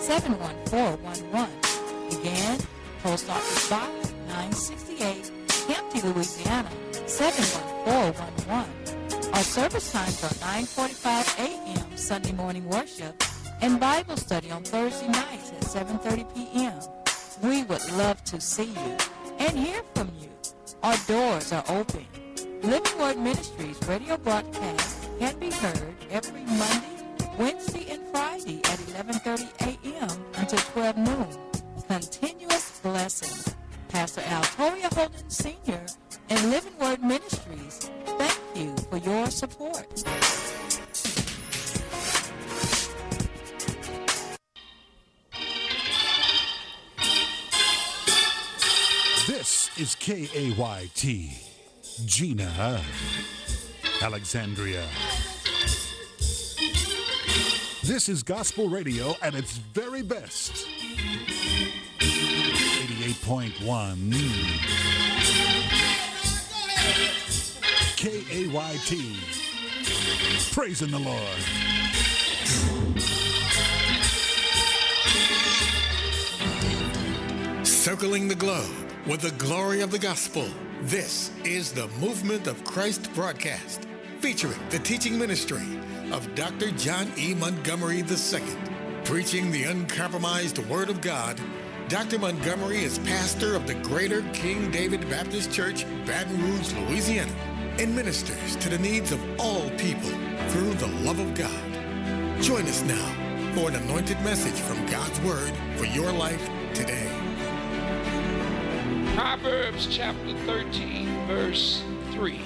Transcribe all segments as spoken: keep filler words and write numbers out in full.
seven one four one one. Again, Post Office Box nine sixty-eight, Hampton, Louisiana, seven one four one one. Our service times are nine forty-five a.m. Sunday morning worship and Bible study on Thursday nights at seven thirty p.m. We would love to see you and hear from you. Our doors are open. Living Word Ministries radio broadcast can be heard every Monday, Wednesday, and Friday at eleven thirty a.m. until twelve noon. Continuous blessings. Pastor Al Toria Holden Senior and Living Word Ministries, thank you for your support. This is K A Y T, Gina, Alexandria. This is gospel radio at its very best. eighty-eight point one K A Y T, praising the Lord. Circling the globe with the glory of the gospel. This is the Movement of Christ broadcast, featuring the teaching ministry of Doctor John E. Montgomery the Second. Preaching the uncompromised Word of God, Doctor Montgomery is pastor of the Greater King David Baptist Church, Baton Rouge, Louisiana, and ministers to the needs of all people through the love of God. Join us now for an anointed message from God's Word for your life today. Proverbs chapter thirteen, verse three.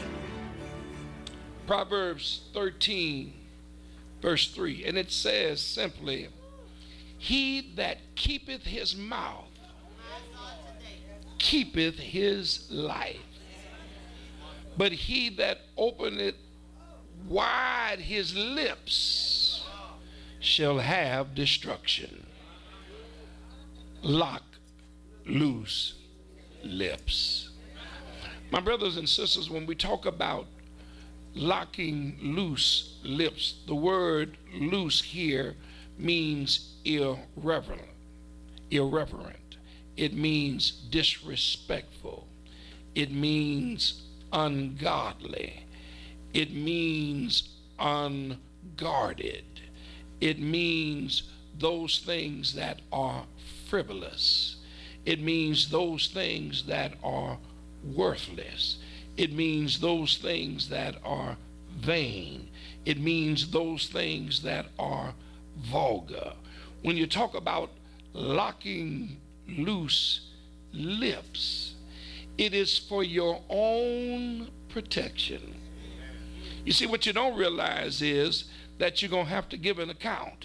Proverbs thirteen, verse three. And it says simply, he that keepeth his mouth keepeth his life, but he that openeth wide his lips shall have destruction. Lock loose lips. My brothers and sisters, when we talk about locking loose lips, the word loose here means irreverent. Irreverent. It means disrespectful. It means ungodly. It means unguarded. It means those things that are frivolous. It means those things that are worthless. It means those things that are vain. It means those things that are vulgar. When you talk about locking loose lips, it is for your own protection. You see, what you don't realize is that you're going to have to give an account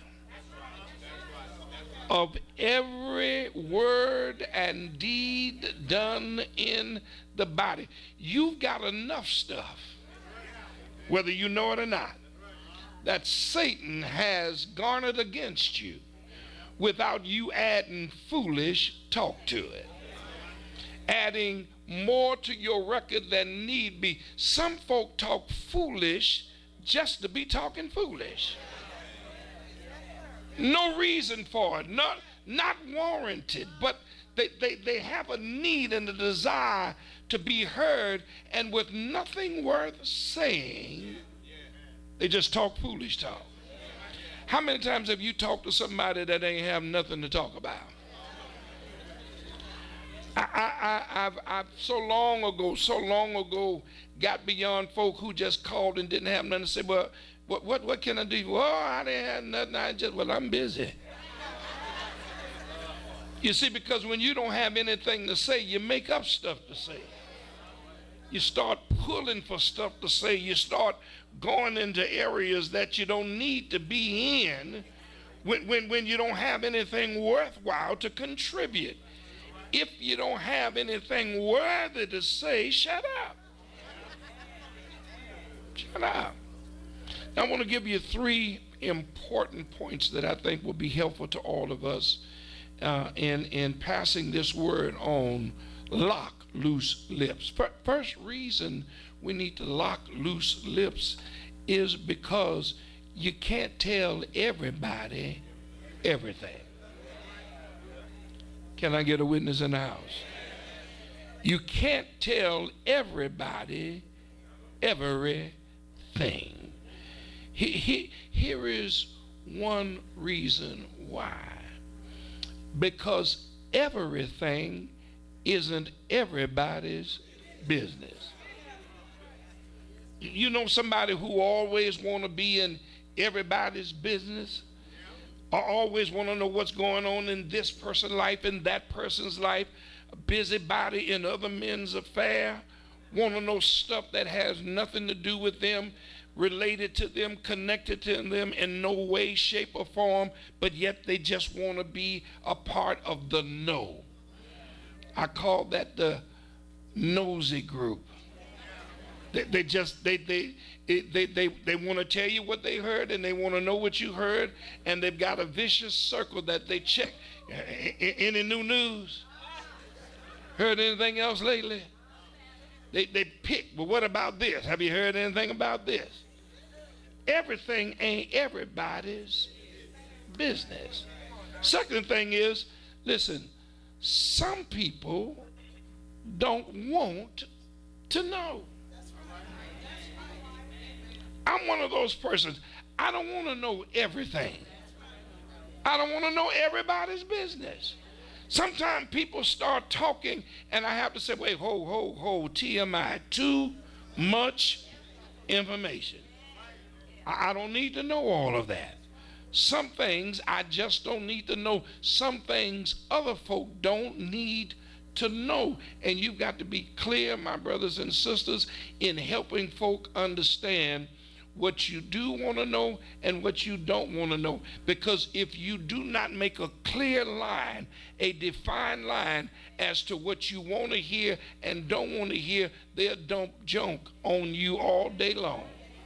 of every word and deed done in the body. You've got enough stuff, whether you know it or not, that Satan has garnered against you without you adding foolish talk to it, adding more to your record than need be. Some folk talk foolish just to be talking foolish. No reason for it, not, not warranted, but they, they, they have a need and a desire to be heard, and with nothing worth saying, they just talk foolish talk. How many times have you talked to somebody that ain't have nothing to talk about? I, I, I, I've, I've so long ago, so long ago, got beyond folk who just called and didn't have nothing to say. Well, what, what, what can I do? Well, I didn't have nothing. I just, well, I'm busy. You see, because when you don't have anything to say, you make up stuff to say. You start pulling for stuff to say. You start going into areas that you don't need to be in when, when, when you don't have anything worthwhile to contribute. If you don't have anything worthy to say, shut up. Shut up. Now, I want to give you three important points that I think will be helpful to all of us uh, in, in passing this word on. Lock loose lips. First reason we need to lock loose lips is because you can't tell everybody everything. Can I get a witness in the house? You can't tell everybody everything. He, he, here is one reason why. Because everything isn't everybody's business. You know somebody who always want to be in everybody's business? Or always want to know what's going on in this person's life, in that person's life, a busybody in other men's affair, want to know stuff that has nothing to do with them, related to them, connected to them in no way, shape, or form, but yet they just want to be a part of the know. I call that the nosy group. They, they just, they, they, they, they, they want to tell you what they heard, and they want to know what you heard, and they've got a vicious circle that they check. Any new news? Heard anything else lately? They, they pick, but what about this? Have you heard anything about this? Everything ain't everybody's business. Second thing is, listen, some people don't want to know. I'm one of those persons. I don't want to know everything. I don't want to know everybody's business. Sometimes people start talking and I have to say, wait, ho, ho, ho, T M I, too much information. I, I don't need to know all of that. Some things I just don't need to know. Some things other folk don't need to know. And you've got to be clear, my brothers and sisters, in helping folk understand what you do want to know and what you don't want to know. Because if you do not make a clear line, a defined line as to what you want to hear and don't want to hear, they'll dump junk on you all day long.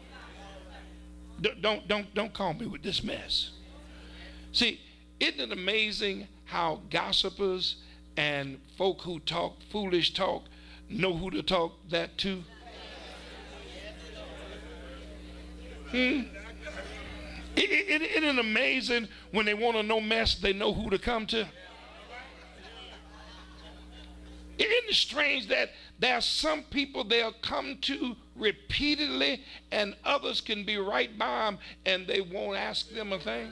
Don't, don't, don't call me with this mess. See, isn't it amazing how gossipers and folk who talk foolish talk know who to talk that to? Hmm? It, it, it isn't amazing when they want to know mess, they know who to come to? Isn't it strange that there are some people they'll come to repeatedly and others can be right by them and they won't ask them a thing?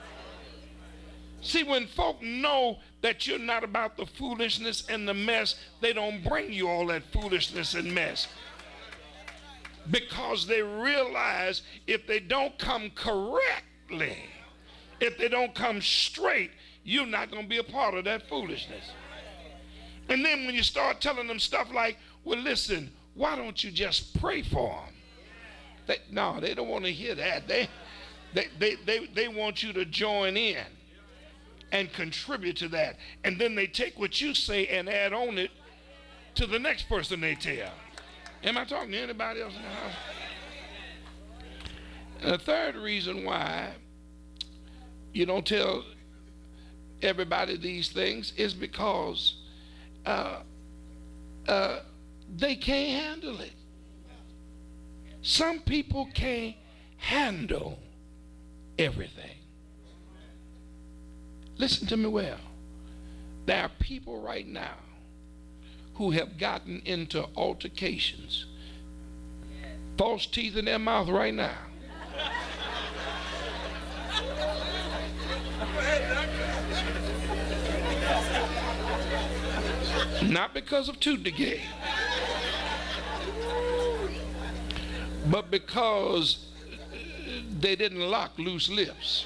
See, when folk know that you're not about the foolishness and the mess, they don't bring you all that foolishness and mess. Because they realize if they don't come correctly, if they don't come straight, you're not going to be a part of that foolishness. And then when you start telling them stuff like, well, listen, why don't you just pray for them? They, no, they don't want to hear that. They, they, they, they, they want you to join in and contribute to that. And then they take what you say and add on it to the next person they tell. Am I talking to anybody else in the house? And the third reason why you don't tell everybody these things is because uh, uh, they can't handle it. Some people can't handle everything. Listen to me well. There are people right now who have gotten into altercations, false teeth in their mouth right now. Not because of tooth decay, but because they didn't lock loose lips.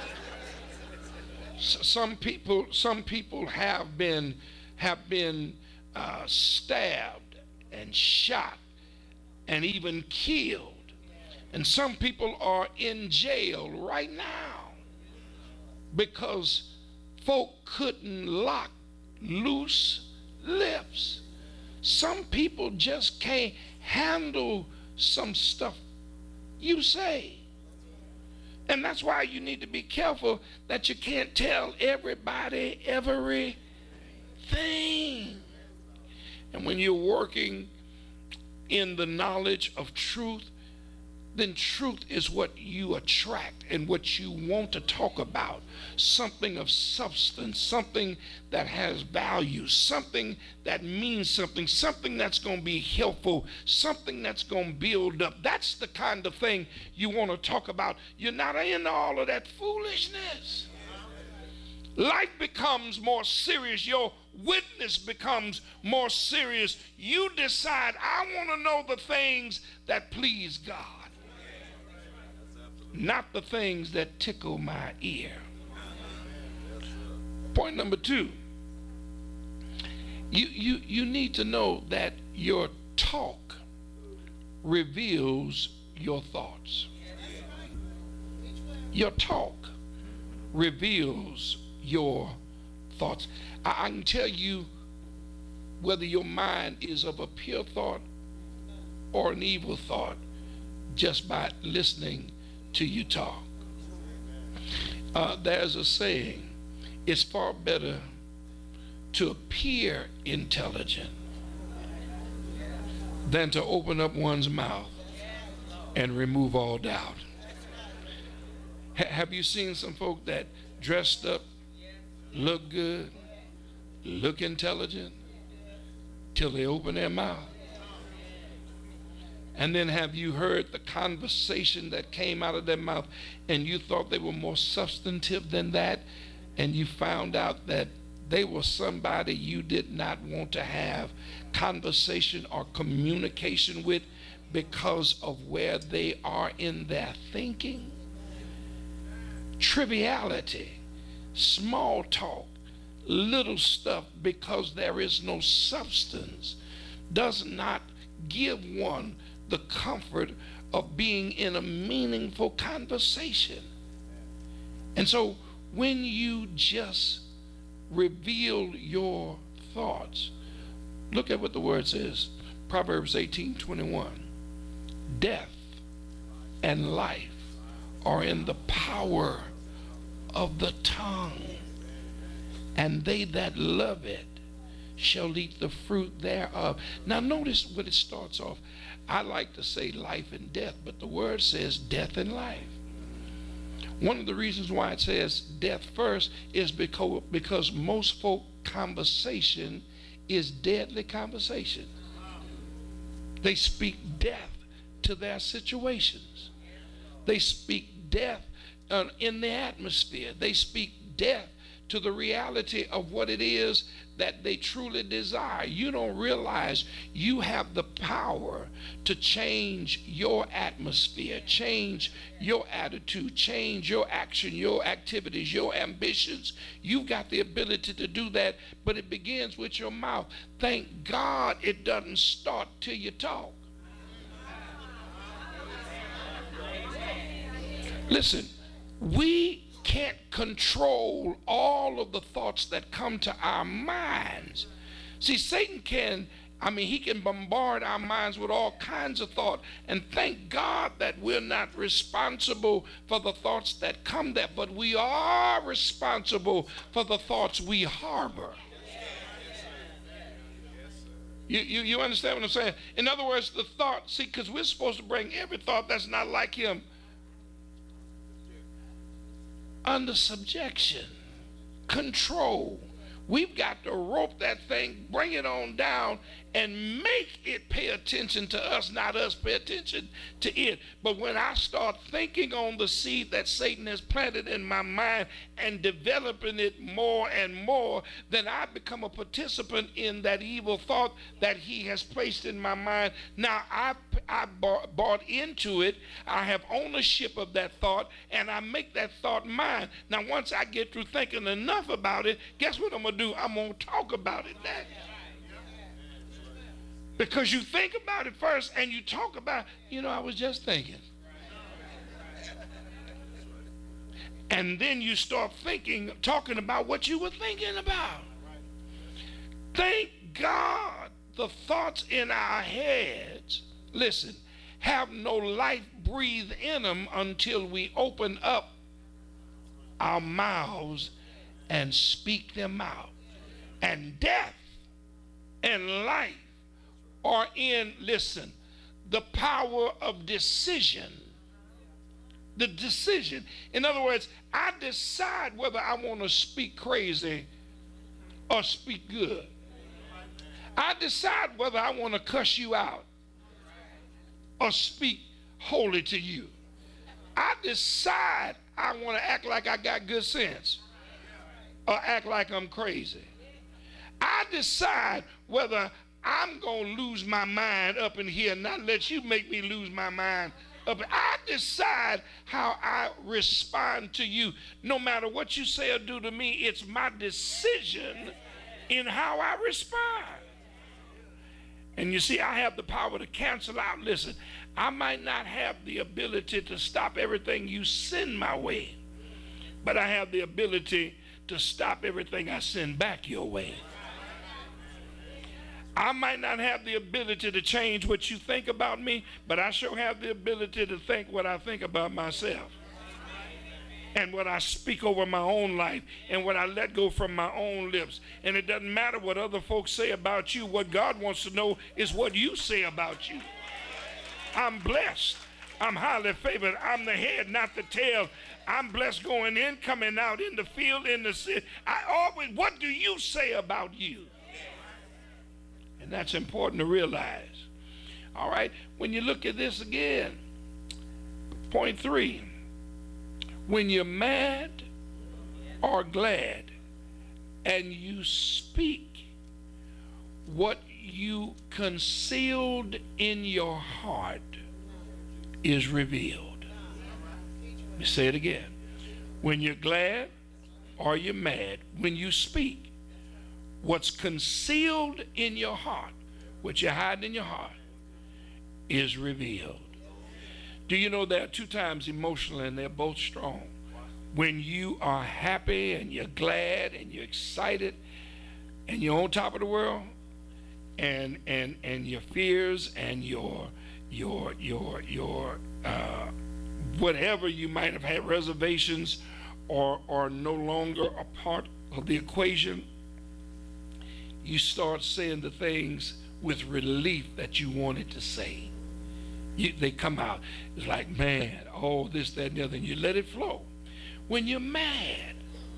Some people, some people have been, have been uh, stabbed and shot and even killed, and some people are in jail right now because folk couldn't lock loose lips. Some people just can't handle some stuff you say. And that's why you need to be careful that you can't tell everybody everything. And when you're working in the knowledge of truth, then truth is what you attract and what you want to talk about. Something of substance, something that has value, something that means something, something that's going to be helpful, something that's going to build up. That's the kind of thing you want to talk about. You're not into all of that foolishness. Life becomes more serious. Your witness becomes more serious. You decide, I want to know the things that please God, not the things that tickle my ear. Point number two, you, you, you need to know that your talk reveals your thoughts. Your talk reveals your thoughts. I, I can tell you whether your mind is of a pure thought or an evil thought just by listening to you talk. Uh, there's a saying, it's far better to appear intelligent than to open up one's mouth and remove all doubt. H- have you seen some folk that dressed up, look good, look intelligent, till they open their mouth? And then have you heard the conversation that came out of their mouth and you thought they were more substantive than that, and you found out that they were somebody you did not want to have conversation or communication with because of where they are in their thinking? Triviality, small talk, little stuff, because there is no substance, does not give one the comfort of being in a meaningful conversation. And so when you just reveal your thoughts, look at what the word says. Proverbs eighteen twenty-one. Death and life are in the power of the tongue, and they that love it shall eat the fruit thereof. Now notice what it starts off. I like to say life and death, but the word says death and life. One of the reasons why it says death first is because, because most folk conversation is deadly conversation. They speak death to their situations. They speak death uh, in the atmosphere. They speak death to the reality of what it is that they truly desire. You don't realize you have the power to change your atmosphere, change your attitude, change your action, your activities, your ambitions. You've got the ability to do that, but it begins with your mouth. Thank God it doesn't start till you talk. Listen, we can't control all of the thoughts that come to our minds. See, Satan can, I mean, he can bombard our minds with all kinds of thought, and thank God that we're not responsible for the thoughts that come there, but we are responsible for the thoughts we harbor. You, you, you understand what I'm saying? In other words, the thought, see, because we're supposed to bring every thought that's not like him under subjection, control. We've got to rope that thing, bring it on down, and make it pay attention to us, not us pay attention to it. But when I start thinking on the seed that Satan has planted in my mind and developing it more and more, then I become a participant in that evil thought that he has placed in my mind. Now I, I bought, bought into it. I have ownership of that thought, and I make that thought mine. Now once I get through thinking enough about it, guess what I'm going to do? I'm going to talk about it next. Because you think about it first and you talk about, you know, I was just thinking. And then you start thinking, talking about what you were thinking about. Thank God the thoughts in our heads, listen, have no life breathed in them until we open up our mouths and speak them out. And death and life are in, listen, the power of decision. The decision. In other words, I decide whether I want to speak crazy or speak good. I decide whether I want to cuss you out or speak holy to you. I decide I want to act like I got good sense or act like I'm crazy. I decide whether I'm going to lose my mind up in here and not let you make me lose my mind up. I decide how I respond to you. No matter what you say or do to me, it's my decision in how I respond. And you see, I have the power to cancel out. Listen, I might not have the ability to stop everything you send my way, but I have the ability to stop everything I send back your way. I might not have the ability to change what you think about me, but I sure have the ability to think what I think about myself. And what I speak over my own life, and what I let go from my own lips. And it doesn't matter what other folks say about you. What God wants to know is what you say about you. I'm blessed. I'm highly favored. I'm the head, not the tail. I'm blessed going in, coming out, in the field, in the city. I always, what do you say about you? And that's important to realize. All right, when you look at this again, point three. When you're mad or glad and you speak what you concealed in your heart is revealed. Let me say it again. When you're glad or you're mad, when you speak what's concealed in your heart, what you're hiding in your heart, is revealed. Do you know there are two times emotionally and they're both strong? When you are happy and you're glad and you're excited and you're on top of the world, and and and your fears and your your your your uh, whatever you might have had reservations or are no longer a part of the equation, you start saying the things with relief that you wanted to say. You, they come out. It's like, man, oh, this, that, and the other. And you let it flow. When you're mad,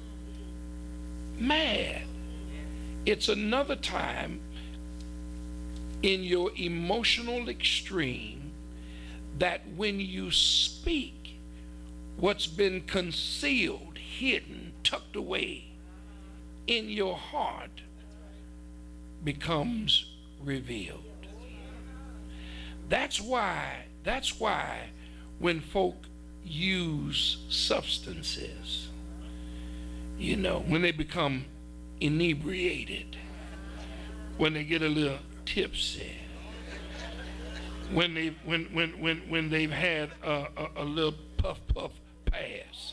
mad, it's another time in your emotional extreme that when you speak, what's been concealed, hidden, tucked away in your heart becomes revealed. That's why, that's why when folk use substances, you know, when they become inebriated, when they get a little tipsy, when they when when when when they've had a, a, a little puff puff pass,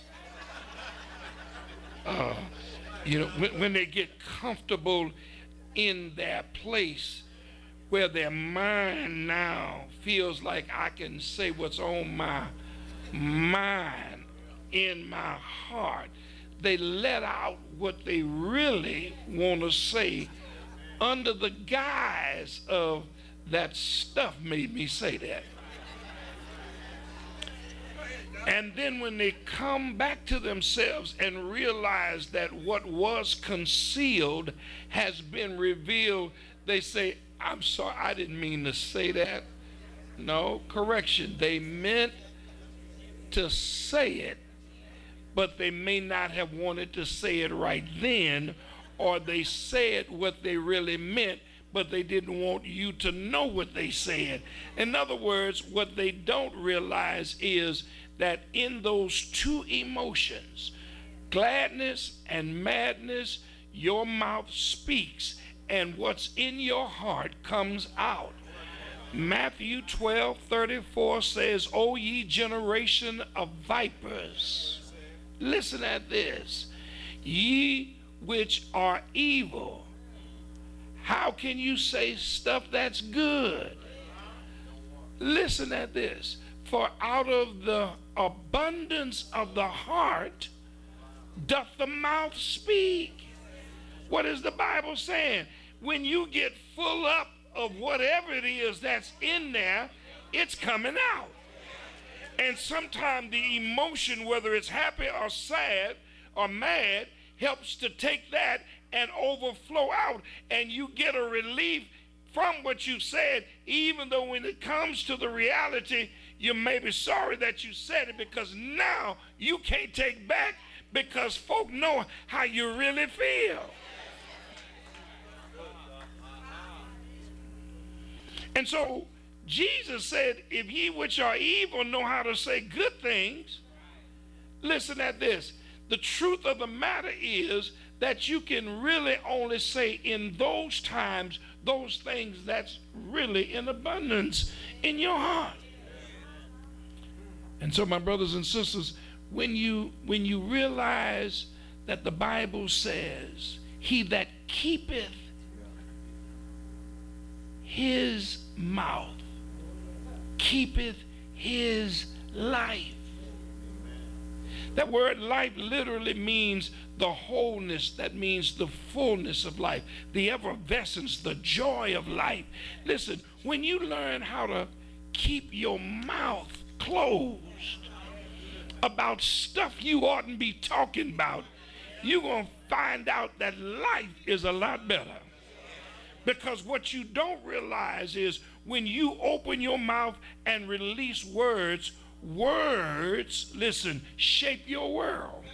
uh, you know, when, when they get comfortable in their place where their mind now feels like I can say what's on my mind, in my heart, they let out what they really want to say under the guise of that stuff made me say that. And then when they come back to themselves and realize that what was concealed has been revealed, they say, I'm sorry, I didn't mean to say that. No, correction. They meant to say it, but they may not have wanted to say it right then, or they said what they really meant, but they didn't want you to know what they said. In other words, what they don't realize is that in those two emotions, gladness and madness, your mouth speaks, and what's in your heart comes out. Matthew twelve thirty-four says, O ye generation of vipers, listen at this, ye which are evil, how can you say stuff that's good? Listen at this, for out of the abundance of the heart doth the mouth speak. What is the Bible saying? When you get full up of whatever it is that's in there, it's coming out. And sometimes the emotion, whether it's happy or sad or mad, helps to take that and overflow out, and you get a relief from what you said, even though when it comes to the reality, you may be sorry that you said it, because now you can't take back, because folk know how you really feel. And so Jesus said, if ye which are evil know how to say good things, listen at this. The truth of the matter is that you can really only say in those times those things that's really in abundance in your heart. And so, my brothers and sisters, when you when you realize that the Bible says, he that keepeth his mouth keepeth his life. That word life literally means the wholeness. That means the fullness of life, the effervescence, the joy of life. Listen, when you learn how to keep your mouth closed about stuff you oughtn't be talking about, you're going to find out that life is a lot better. Because what you don't realize is when you open your mouth and release words, words, listen, shape your world.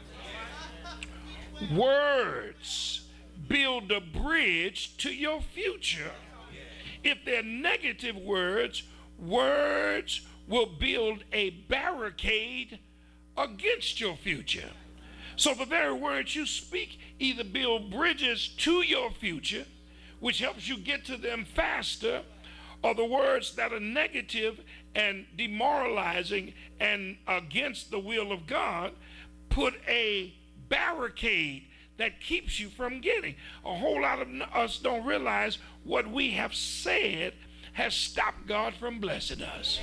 Words build a bridge to your future. If they're negative words, words will build a barricade against your future. So the very words you speak either build bridges to your future, which helps you get to them faster, or the words that are negative and demoralizing and against the will of God put a barricade that keeps you from getting. A whole lot of us don't realize what we have said has stopped God from blessing us.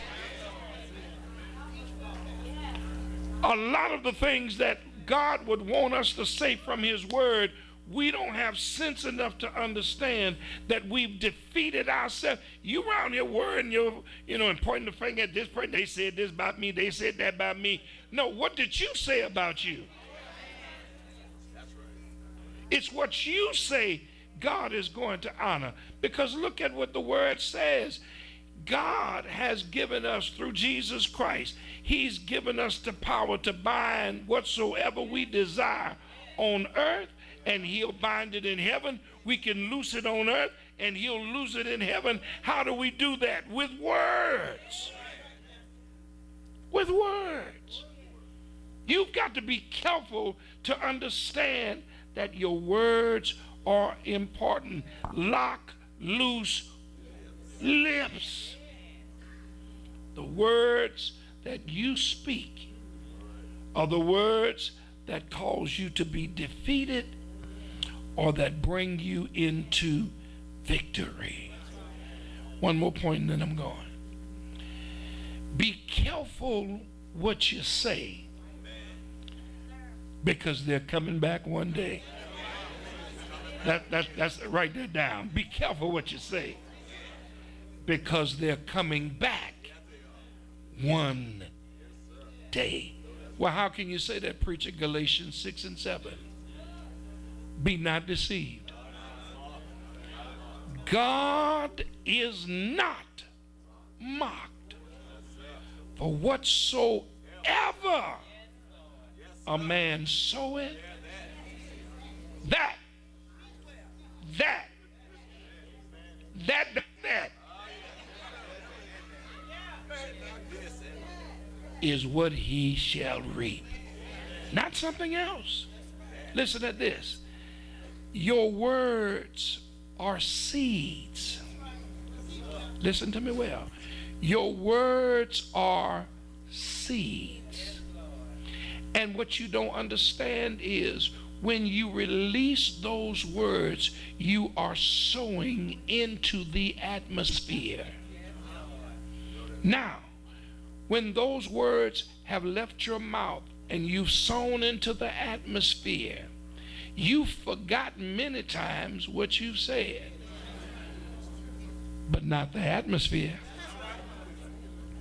A lot of the things that God would want us to say from his word, we don't have sense enough to understand that we've defeated ourselves. You around here worrying, you you know, and pointing the finger at this person. They said this about me. They said that about me. No, what did you say about you? It's what you say God is going to honor. Because look at what the word says. God has given us through Jesus Christ. He's given us the power to bind whatsoever we desire on earth, and he'll bind it in heaven. We can loose it on earth, and he'll loose it in heaven. How do we do that? With words. With words. You've got to be careful to understand that your words are important. Lock, loose lips. The words that you speak are the words that cause you to be defeated or that bring you into victory. One more point and then I'm going. Be careful what you say, because they're coming back one day. That, that, that's write that down. Be careful what you say, because they're coming back one day. Well, how can you say that, preacher? Galatians six and seven. Be not deceived. God is not mocked. For whatsoever a man soweth, that, that, that, that, that is what he shall reap. Not something else. Listen to this. Your words are seeds. Listen to me well. Your words are seeds. And what you don't understand is when you release those words, you are sowing into the atmosphere. Now, when those words have left your mouth and you've sown into the atmosphere, you've forgotten many times what you've said, but not the atmosphere.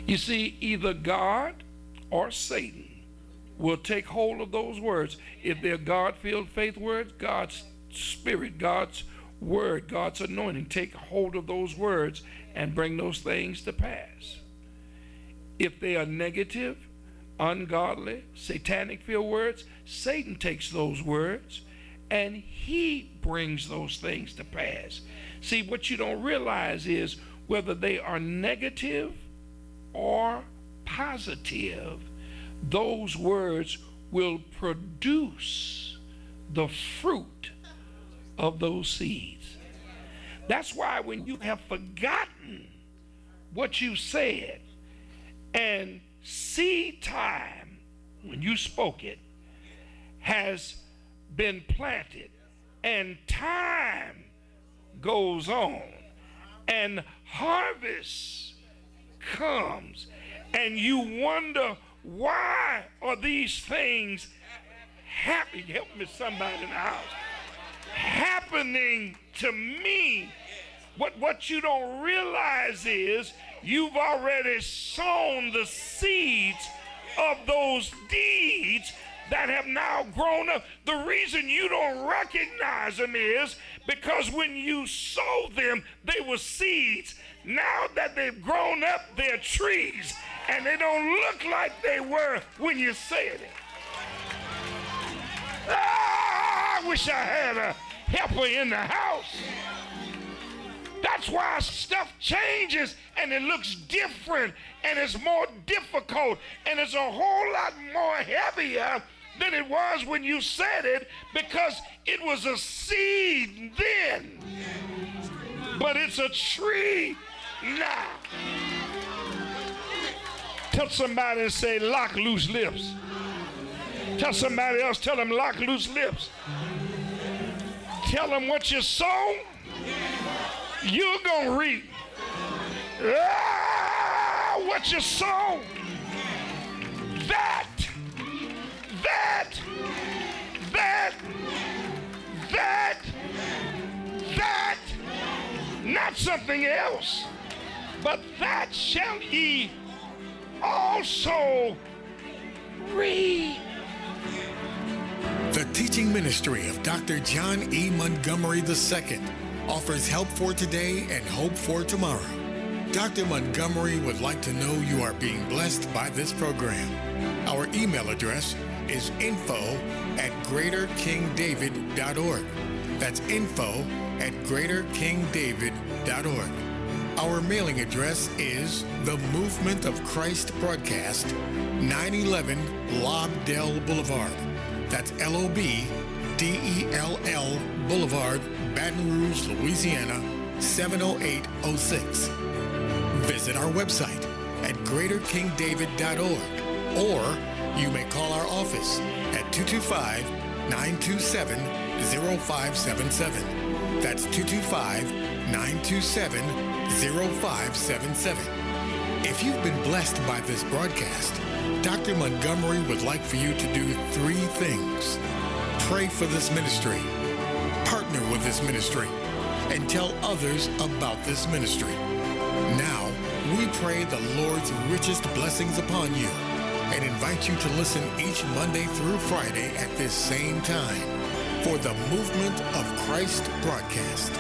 You see, either God or Satan will take hold of those words. If they're God-filled faith words, God's Spirit, God's word, God's anointing, take hold of those words and bring those things to pass. If they are negative, ungodly, satanic-filled words, Satan takes those words and he brings those things to pass. See, what you don't realize is whether they are negative or positive, those words will produce the fruit of those seeds. That's why when you have forgotten what you said and seed time, when you spoke it, has been planted and time goes on and harvest comes and you wonder, why are these things happening? Help me, somebody in the house. Happening to me. What, what you don't realize is you've already sown the seeds of those deeds that have now grown up. The reason you don't recognize them is because when you sowed them, they were seeds. Now that they've grown up, they're trees. And they don't look like they were when you said it. Ah, I wish I had a helper in the house. That's why stuff changes and it looks different and it's more difficult and it's a whole lot more heavier than it was when you said it, because it was a seed then, but it's a tree now. Tell somebody and say, lock loose lips. Tell somebody else, tell them, lock loose lips. Tell them what you sow, you're going to reap. Ah, what you sow, that, that, that, that, that, not something else, but that shall ye also read. The teaching ministry of Doctor John E. Montgomery the Second offers help for today and hope for tomorrow. Doctor Montgomery would like to know you are being blessed by this program. Our email address is info at greater king david dot org. That's info at greater king david dot org. Our mailing address is The Movement of Christ Broadcast, nine eleven Lobdell Boulevard. That's L O B D E L L Boulevard, Baton Rouge, Louisiana, seven oh eight oh six. Visit our website at greater king david dot org, or you may call our office at two two five, nine two seven, zero five seven seven. That's two two five, nine two seven, zero five seven seven. If you've been blessed by this broadcast, Doctor Montgomery would like for you to do three things. Pray for this ministry, partner with this ministry, and tell others about this ministry. Now, we pray the Lord's richest blessings upon you and invite you to listen each Monday through Friday at this same time for the Movement of Christ broadcast.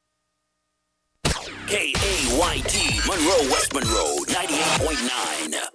K A Y T, Monroe, West Monroe, ninety-eight point nine.